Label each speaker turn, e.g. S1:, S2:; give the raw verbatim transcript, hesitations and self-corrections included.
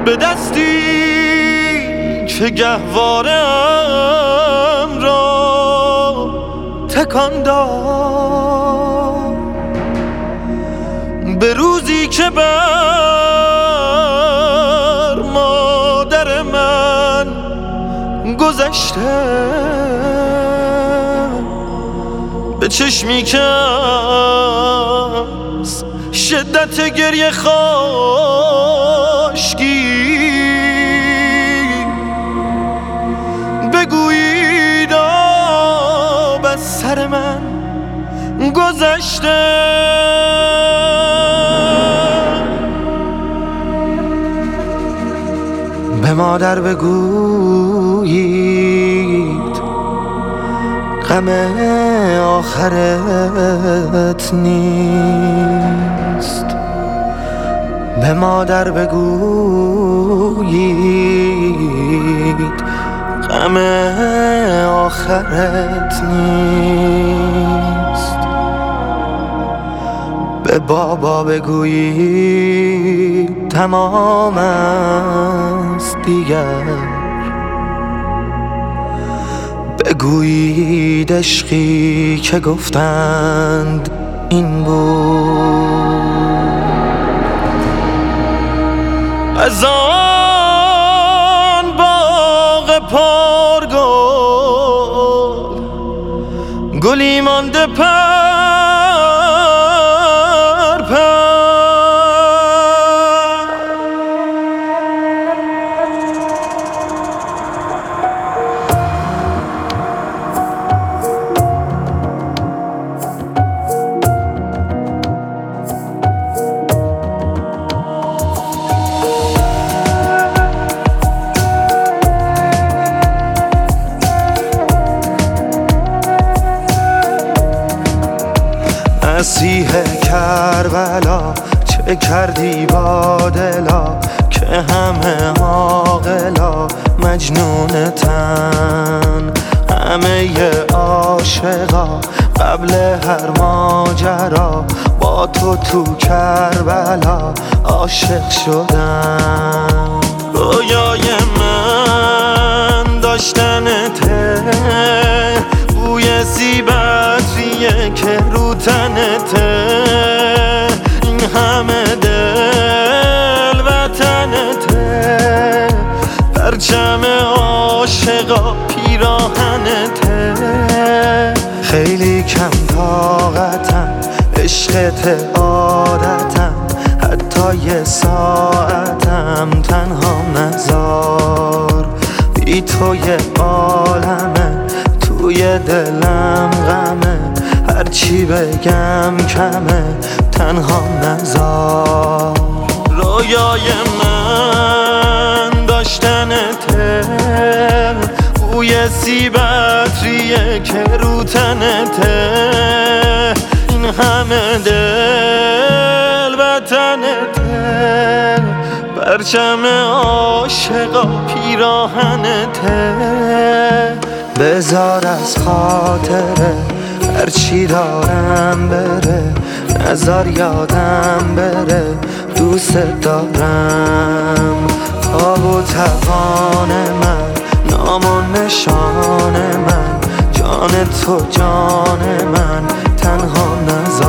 S1: به دستی که گهوارم را تکان داد، به روزی که بر مادر من گذشته، به چشمی که از شدت گریه خاشکی بگویید آب از سر من گذشته. به مادر بگویید غم آخرت نیست، به مادر بگویید غم آخرت نیست. به بابا بگویید تمام است دیگر، بگویید عشقی که گفتند این بود. از آن باغ پرگل گلی مانده پر پر، مسیح کربلا چه کردی با دلا که همه عاقلا مجنون تن، همه عاشقا قبل هر ماجرا با تو تو کربلا عاشق شدن. رویای من داشتنته، بوی سیبتریه که رو تنته، این همه دل وطنته، پرچم عاشقا پیراهنته. خیلی کم طاقتم، عشقت عادتم، حتی یه ساعتم تنها نذار. بی تو یه عالمه، توی دلم غمه، هرچی بگم کمه تنها نذار. رویای من داشتنته، بوی سیبتریه که رو تنته، این همه دل وطنته، پرچم عاشقا پیراهنته. بذار از خاطره هرچی دارم بره، نذار یادم بره دوست دارم. تاب و توان من، نام و نشان من، جان تو جان من تنها نذار.